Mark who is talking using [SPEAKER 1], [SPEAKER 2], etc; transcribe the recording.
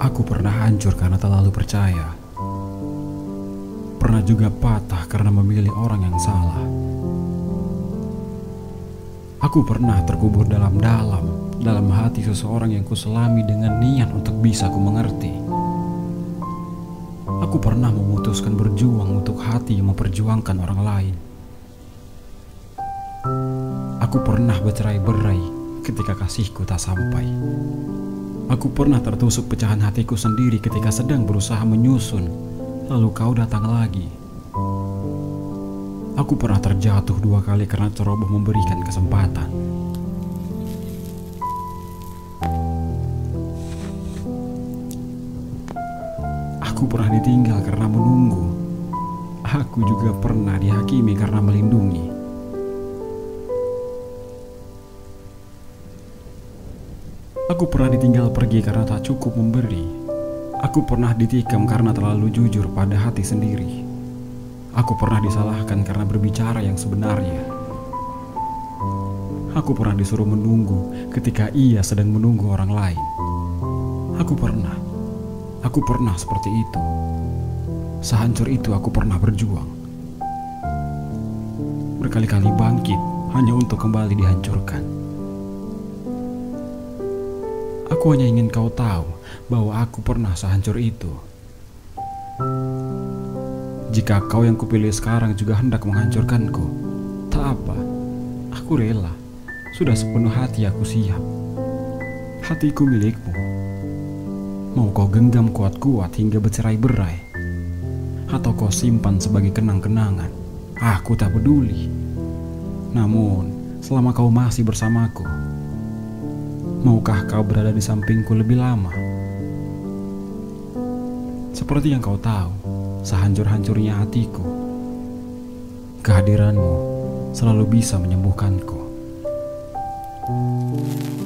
[SPEAKER 1] Aku pernah hancur karena terlalu percaya. Pernah juga patah karena memilih orang yang salah. Aku pernah terkubur dalam hati seseorang yang kuselami dengan niat untuk bisa ku mengerti. Aku pernah memutuskan berjuang untuk hati yang memperjuangkan orang lain. Aku pernah bercerai-berai ketika kasihku tak sampai. Aku pernah tertusuk pecahan hatiku sendiri ketika sedang berusaha menyusun, lalu kau datang lagi. Aku pernah terjatuh 2 kali karena ceroboh memberikan kesempatan. Aku pernah ditinggal karena menunggu. Aku juga pernah dihakimi karena melindungi. Aku pernah ditinggal pergi karena tak cukup memberi. Aku pernah ditikam karena terlalu jujur pada hati sendiri. Aku pernah disalahkan karena berbicara yang sebenarnya. Aku pernah disuruh menunggu ketika ia sedang menunggu orang lain. Aku pernah seperti itu. Sehancur itu aku pernah berjuang. Berkali-kali bangkit hanya untuk kembali dihancurkan. Aku hanya ingin kau tahu bahwa aku pernah sehancur itu. Jika kau yang kupilih sekarang juga hendak menghancurkanku, tak apa, aku rela. Sudah sepenuh hati aku siap. Hatiku milikmu. Mau kau genggam kuat-kuat hingga bercerai-berai, atau kau simpan sebagai kenang-kenangan, aku tak peduli. Namun, selama kau masih bersamaku, maukah kau berada di sampingku lebih lama? Seperti yang kau tahu, sehancur-hancurnya hatiku, kehadiranmu selalu bisa menyembuhkanku.